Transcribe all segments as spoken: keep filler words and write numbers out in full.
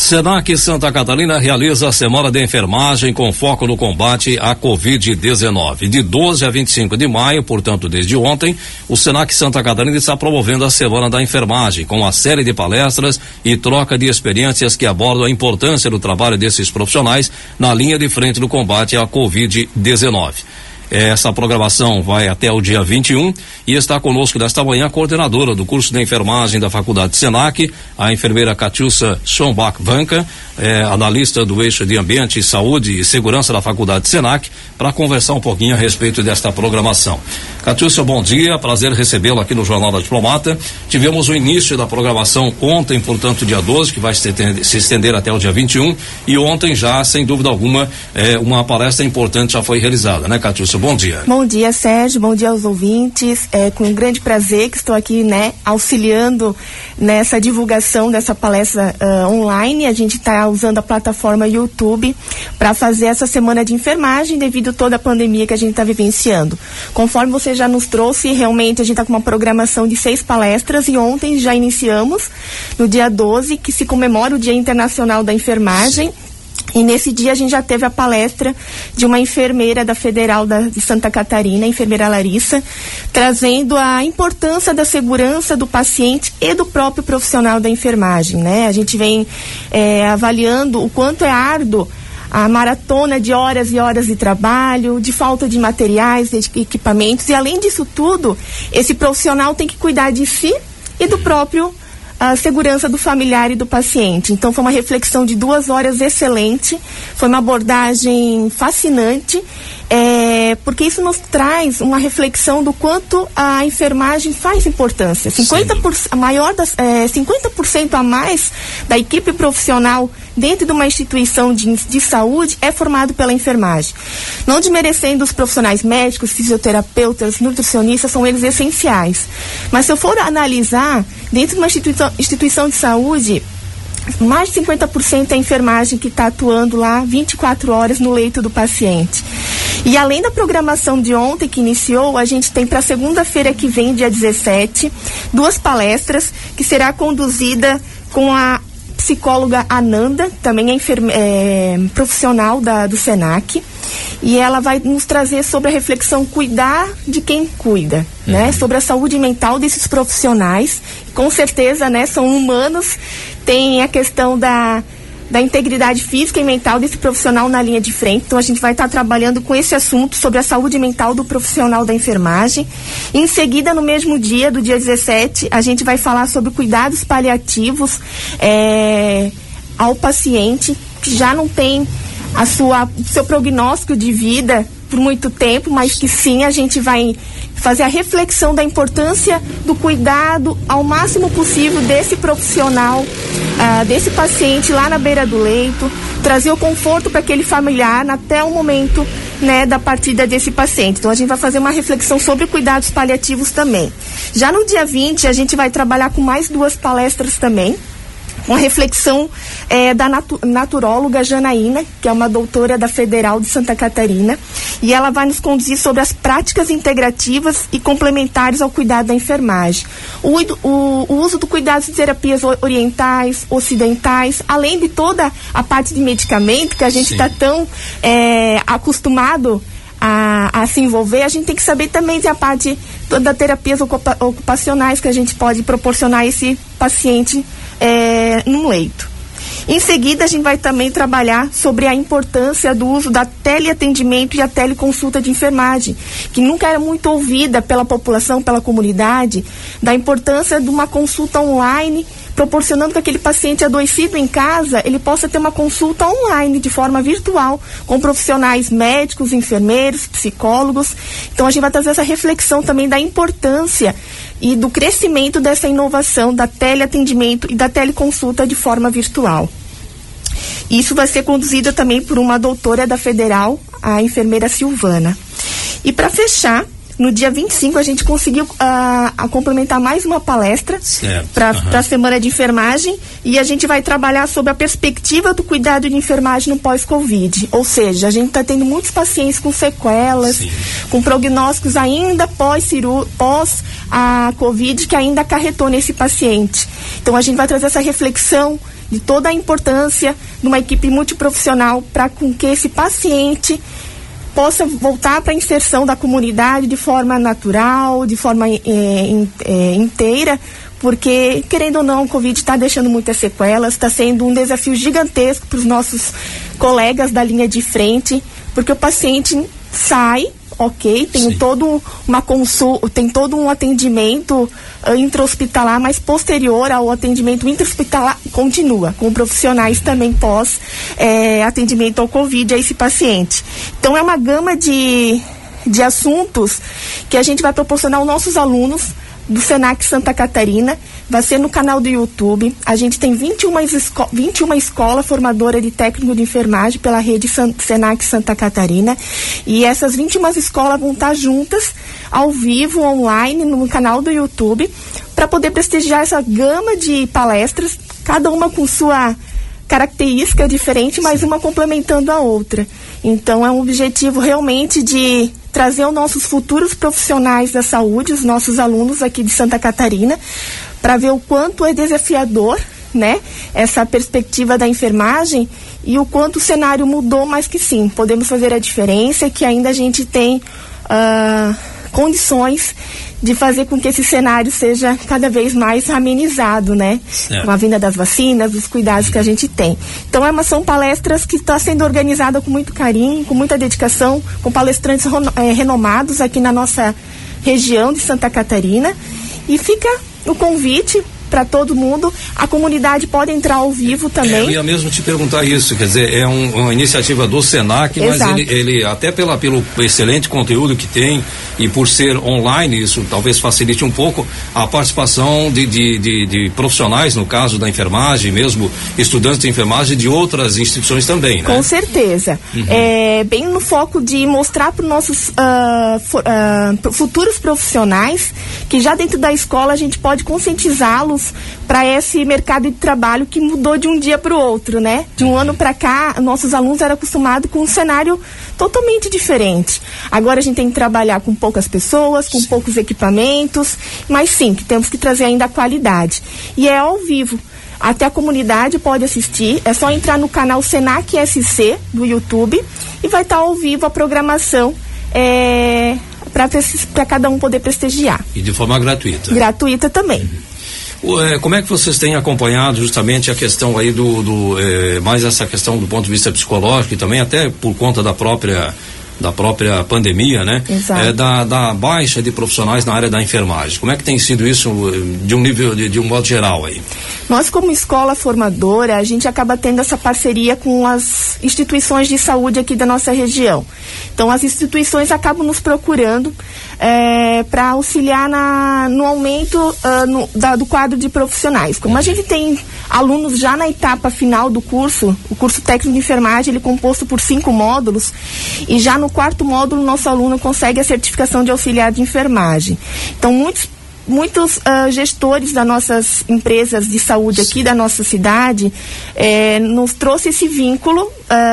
Senac Santa Catarina realiza a Semana de Enfermagem com foco no combate à covid dezenove. De doze a vinte e cinco de maio, portanto desde ontem, o Senac Santa Catarina está promovendo a Semana da Enfermagem com uma série de palestras e troca de experiências que abordam a importância do trabalho desses profissionais na linha de frente do combate à covid dezenove. Essa programação vai até o dia vinte e um e está conosco nesta manhã a coordenadora do curso de enfermagem da Faculdade Senac, a enfermeira Catiúcia Schombach-Vanca, é, analista do eixo de ambiente, saúde e segurança da Faculdade Senac, para conversar um pouquinho a respeito desta programação. Catiúcia, bom dia, prazer recebê-la aqui no Jornal da Diplomata. Tivemos o início da programação ontem, portanto dia doze, que vai se estender, se estender até o dia vinte e um, e ontem já, sem dúvida alguma, é, uma palestra importante já foi realizada, né, Catiúcia? Bom dia. Bom dia, Sérgio, bom dia aos ouvintes, é com um grande prazer que estou aqui, né, auxiliando nessa divulgação dessa palestra uh, online. A gente está usando a plataforma YouTube para fazer essa semana de enfermagem devido a toda a pandemia que a gente está vivenciando. Conforme você já nos trouxe, realmente a gente está com uma programação de seis palestras e ontem já iniciamos no dia doze, que se comemora o Dia Internacional da Enfermagem. E nesse dia a gente já teve a palestra de uma enfermeira da Federal da, de Santa Catarina, a enfermeira Larissa, trazendo a importância da segurança do paciente e do próprio profissional da enfermagem, né? A gente vem é, avaliando o quanto é árduo a maratona de horas e horas de trabalho, de falta de materiais, de equipamentos, e além disso tudo, esse profissional tem que cuidar de si e do próprio a segurança do familiar e do paciente. Então foi uma reflexão de duas horas excelente, foi uma abordagem fascinante, é, porque isso nos traz uma reflexão do quanto a enfermagem faz importância. cinquenta por cento, a maior das, é, cinquenta por cento a mais da equipe profissional dentro de uma instituição de, de saúde é formado pela enfermagem. Não desmerecendo os profissionais médicos, fisioterapeutas, nutricionistas, são eles essenciais. Mas se eu for analisar, dentro de uma instituição, instituição de saúde, mais de cinquenta por cento é a enfermagem que está atuando lá vinte e quatro horas no leito do paciente. E além da programação de ontem que iniciou, a gente tem para segunda-feira que vem, dia dezessete, duas palestras que será conduzida com a psicóloga Ananda, também é, enferme, é profissional da, do Senac, e ela vai nos trazer sobre a reflexão cuidar de quem cuida, uhum. né? Sobre a saúde mental desses profissionais, com certeza, né? São humanos, tem a questão da da integridade física e mental desse profissional na linha de frente. Então a gente vai estar trabalhando com esse assunto sobre a saúde mental do profissional da enfermagem. Em seguida, no mesmo dia, do dia dezessete, a gente vai falar sobre cuidados paliativos é, ao paciente que já não tem a sua, seu prognóstico de vida por muito tempo, mas que sim, a gente vai fazer a reflexão da importância do cuidado ao máximo possível desse profissional, uh, desse paciente lá na beira do leito, trazer o conforto para aquele familiar até o momento, né, da partida desse paciente. Então a gente vai fazer uma reflexão sobre cuidados paliativos também. Já no dia vinte a gente vai trabalhar com mais duas palestras também, uma reflexão é, da natu- naturóloga Janaína, que é uma doutora da Federal de Santa Catarina, e ela vai nos conduzir sobre as práticas integrativas e complementares ao cuidado da enfermagem. O, o, o uso do cuidado de terapias orientais, ocidentais, além de toda a parte de medicamento que a gente está tão é, acostumado a, a se envolver, a gente tem que saber também da parte da terapias ocupa- ocupacionais que a gente pode proporcionar a esse paciente É, num leito. Em seguida, a gente vai também trabalhar sobre a importância do uso da teleatendimento e a teleconsulta de enfermagem, que nunca era muito ouvida pela população, pela comunidade, da importância de uma consulta online, proporcionando que aquele paciente adoecido em casa, ele possa ter uma consulta online, de forma virtual, com profissionais médicos, enfermeiros, psicólogos. Então a gente vai trazer essa reflexão também da importância e do crescimento dessa inovação da teleatendimento e da teleconsulta de forma virtual. Isso vai ser conduzido também por uma doutora da Federal, a enfermeira Silvana. E para fechar, no dia vinte e cinco a gente conseguiu uh, a complementar mais uma palestra para uhum. a Semana de Enfermagem, e a gente vai trabalhar sobre a perspectiva do cuidado de enfermagem no pós-Covid. Ou seja, a gente está tendo muitos pacientes com sequelas, Sim. com prognósticos ainda pós-ciru, pós a Covid, que ainda acarretou nesse paciente. Então a gente vai trazer essa reflexão de toda a importância de uma equipe multiprofissional para com que esse paciente possa voltar para a inserção da comunidade de forma natural, de forma é, é, inteira, porque, querendo ou não, o Covid está deixando muitas sequelas, está sendo um desafio gigantesco para os nossos colegas da linha de frente, porque o paciente sai, ok, tem Sim. todo uma consulta, tem todo um atendimento uh, intra-hospitalar, mas posterior ao atendimento intra-hospitalar continua, com profissionais também pós eh, atendimento ao Covid a esse paciente. Então é uma gama de, de assuntos que a gente vai proporcionar aos nossos alunos do Senac Santa Catarina. Vai ser no canal do YouTube. A gente tem vinte e uma, esco vinte e uma escola formadora de técnico de enfermagem pela rede San Senac Santa Catarina, e essas vinte e uma escolas vão estar juntas ao vivo, online, no canal do YouTube, para poder prestigiar essa gama de palestras, cada uma com sua característica diferente, mas uma complementando a outra. Então é um objetivo realmente de trazer os nossos futuros profissionais da saúde, os nossos alunos aqui de Santa Catarina, para ver o quanto é desafiador, né, essa perspectiva da enfermagem, e o quanto o cenário mudou, mas que sim, podemos fazer a diferença, que ainda a gente tem uh, condições de fazer com que esse cenário seja cada vez mais amenizado, né? É. Com a vinda das vacinas, dos cuidados que a gente tem. Então, é uma, são palestras que estão sendo organizadas com muito carinho, com muita dedicação, com palestrantes é, renomados aqui na nossa região de Santa Catarina. E fica o convite para todo mundo. A comunidade pode entrar ao vivo também. É, eu ia mesmo te perguntar isso, quer dizer, é um, uma iniciativa do Senac, mas ele, ele até pela, pelo excelente conteúdo que tem e por ser online, isso talvez facilite um pouco a participação de, de, de, de profissionais, no caso da enfermagem, mesmo estudantes de enfermagem de outras instituições também, né? Com certeza. Uhum. É, bem no foco de mostrar para os nossos uh, for, uh, futuros profissionais que já dentro da escola a gente pode conscientizá-los para esse mercado de trabalho que mudou de um dia para o outro, né? De um ano para cá, nossos alunos eram acostumados com um cenário totalmente diferente. Agora a gente tem que trabalhar com poucas pessoas, com poucos equipamentos, mas sim, que temos que trazer ainda a qualidade. E é ao vivo. Até a comunidade pode assistir, é só entrar no canal Senac S C do YouTube e vai estar ao vivo a programação é, para cada um poder prestigiar. E de forma gratuita. Gratuita também. Uhum. Como é que vocês têm acompanhado justamente a questão aí do, do é, mais essa questão do ponto de vista psicológico e também até por conta da própria da própria pandemia, né? Exato. É, da, da baixa de profissionais na área da enfermagem. Como é que tem sido isso de um nível, de, de um modo geral aí? Nós, como escola formadora, a gente acaba tendo essa parceria com as instituições de saúde aqui da nossa região. Então, as instituições acabam nos procurando é, para auxiliar na, no aumento uh, no, da, do quadro de profissionais. Como a gente tem alunos já na etapa final do curso, o curso técnico de enfermagem, ele é composto por cinco módulos, e já no quarto módulo, nosso aluno consegue a certificação de auxiliar de enfermagem. Então, muitos Muitos uh, gestores das nossas empresas de saúde aqui da nossa cidade eh, nos trouxe esse vínculo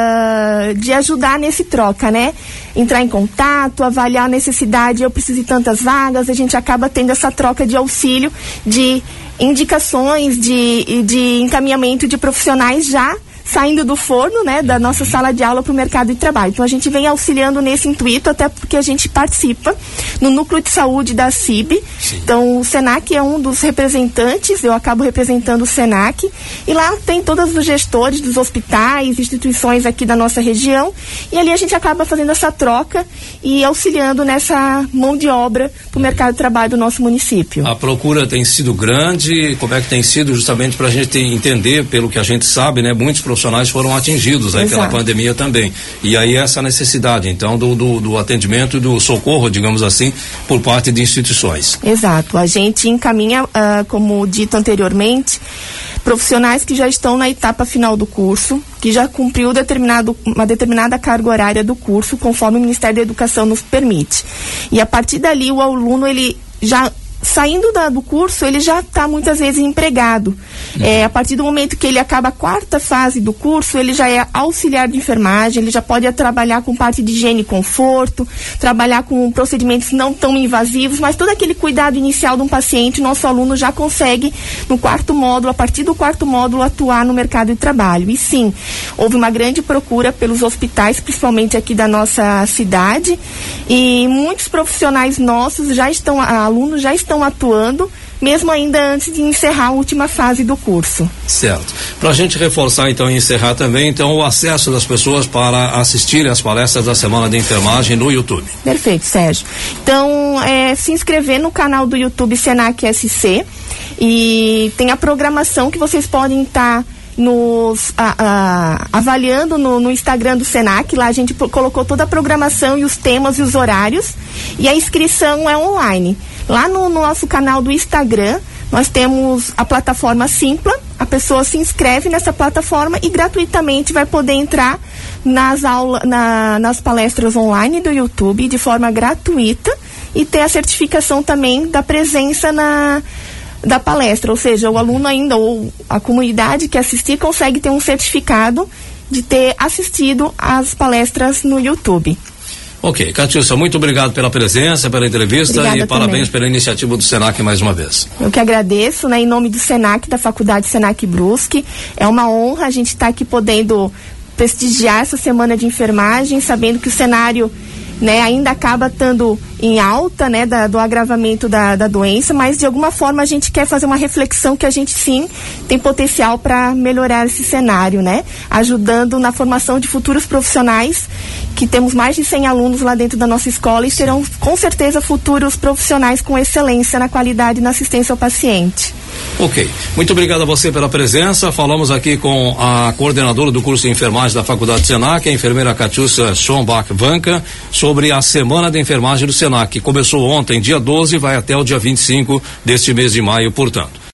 uh, de ajudar nesse troca, né? Entrar em contato, avaliar a necessidade, eu preciso de tantas vagas, a gente acaba tendo essa troca de auxílio, de indicações, de, de encaminhamento de profissionais já saindo do forno, né, da nossa sala de aula para o mercado de trabalho. Então a gente vem auxiliando nesse intuito, até porque a gente participa no núcleo de saúde da C I B. Sim. Então o Senac é um dos representantes, eu acabo representando o Senac, e lá tem todos os gestores dos hospitais, instituições aqui da nossa região, e ali a gente acaba fazendo essa troca e auxiliando nessa mão de obra para o mercado de trabalho do nosso município. A procura tem sido grande, como é que tem sido justamente para a gente entender, pelo que a gente sabe, né, muitos profissionais foram atingidos aí pela pandemia também. E aí essa necessidade, então, do, do, do atendimento e do socorro, digamos assim, por parte de instituições. Exato. A gente encaminha, uh, como dito anteriormente, profissionais que já estão na etapa final do curso, que já cumpriu determinado, uma determinada carga horária do curso, conforme o Ministério da Educação nos permite. E a partir dali, o aluno, ele já saindo da, do curso, ele já está muitas vezes empregado. Uhum. É, a partir do momento que ele acaba a quarta fase do curso, ele já é auxiliar de enfermagem, ele já pode trabalhar com parte de higiene e conforto, trabalhar com procedimentos não tão invasivos, mas todo aquele cuidado inicial de um paciente, nosso aluno já consegue, no quarto módulo, a partir do quarto módulo, atuar no mercado de trabalho. E sim, houve uma grande procura pelos hospitais, principalmente aqui da nossa cidade, e muitos profissionais nossos já estão, alunos já estão atuando, mesmo ainda antes de encerrar a última fase do curso. Certo. Para a gente reforçar então e encerrar também, então, o acesso das pessoas para assistirem às palestras da Semana de Enfermagem no YouTube. Perfeito, Sérgio. Então, é, se inscrever no canal do YouTube Senac S C, e tem a programação que vocês podem estar tá nos a, a, avaliando no, no Instagram do Senac. Lá a gente colocou toda a programação e os temas e os horários, e a inscrição é online. Lá no, no nosso canal do Instagram, nós temos a plataforma Simpla. A pessoa se inscreve nessa plataforma e gratuitamente vai poder entrar nas aulas, na, nas palestras online do YouTube de forma gratuita, e ter a certificação também da presença na da palestra, ou seja, o aluno ainda, ou a comunidade que assistir, consegue ter um certificado de ter assistido às palestras no YouTube. Ok, Catiúcia, muito obrigado pela presença, pela entrevista. Obrigada e parabéns também pela iniciativa do Senac mais uma vez. Eu que agradeço, né, em nome do Senac, da Faculdade Senac Brusque. É uma honra a gente estar aqui podendo prestigiar essa semana de enfermagem, sabendo que o cenário, né, ainda acaba estando em alta, né, da, do agravamento da, da doença, mas de alguma forma a gente quer fazer uma reflexão que a gente sim tem potencial para melhorar esse cenário, né, ajudando na formação de futuros profissionais, que temos mais de cem alunos lá dentro da nossa escola, e serão com certeza futuros profissionais com excelência na qualidade e na assistência ao paciente. Ok, muito obrigado a você pela presença. Falamos aqui com a coordenadora do curso de enfermagem da Faculdade Senac, a enfermeira Catiúcia Schombach-Vanca, sobre a Semana de Enfermagem do Senac, que começou ontem, dia doze, e vai até o dia vinte e cinco deste mês de maio, portanto.